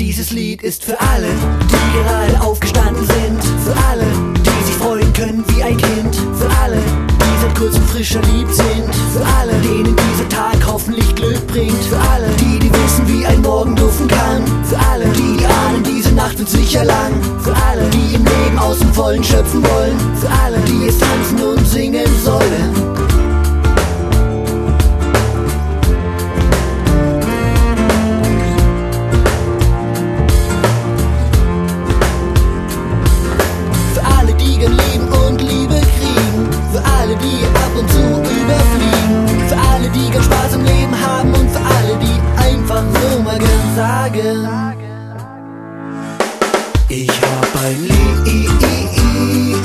Dieses Lied ist für alle, die gerade aufgestanden sind. Für alle, die sich freuen können wie ein Kind. Für alle, die seit kurzem frischer lieb sind. Für alle, denen dieser Tag hoffentlich Glück bringt. Für alle, die wissen, wie ein Morgen duften kann. Für alle, die ahnen, diese Nacht wird sicher lang. Für alle, die im Leben aus dem Vollen schöpfen wollen. Für alle, die es tanzen und singen sollen. Ich hab ein liebes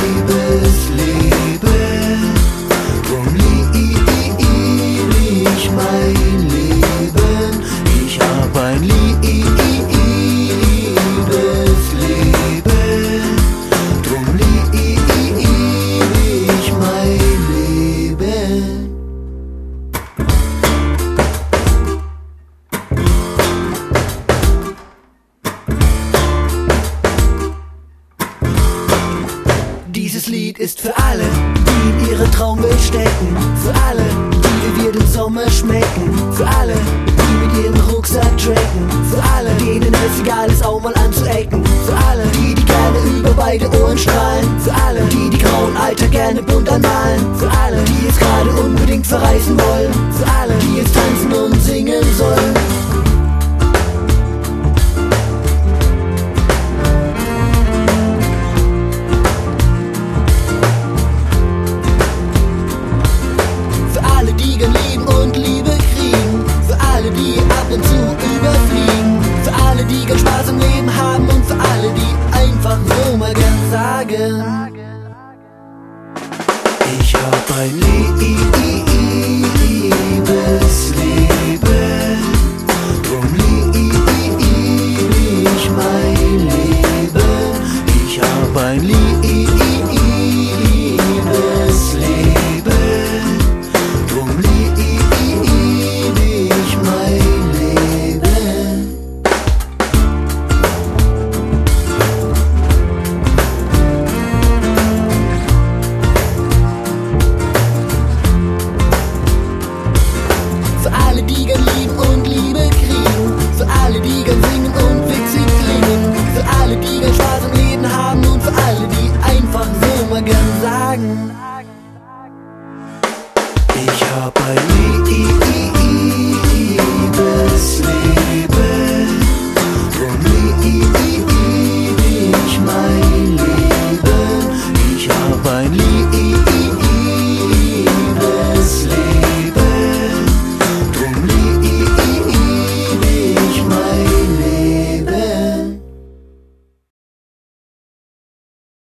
Leben, drum lieb ich mein Leben. Ich hab ein liebes Leben, drum lieb ich mein Leben. Dieses Lied ist für alle, die in ihre Traumwelt stecken. Für alle, die wie wir den Sommer schmecken. Für alle, die mit ihrem Rucksack tracken. Für alle, denen es egal ist, auch mal anzuecken. Für alle, die gerne über beide Ohren strahlen. Für alle, die grauen Alter gerne bunt anmalen. Für alle, die es gerade unbedingt verreisen wollen. Für alle, die jetzt tanzen und singen sollen. Leben und Liebe kriegen. Für alle, die ab und zu überfliegen. Für alle, die gern Spaß im Leben haben. Und für alle, die einfach so mal gern sagen: Ich hab ein Leben.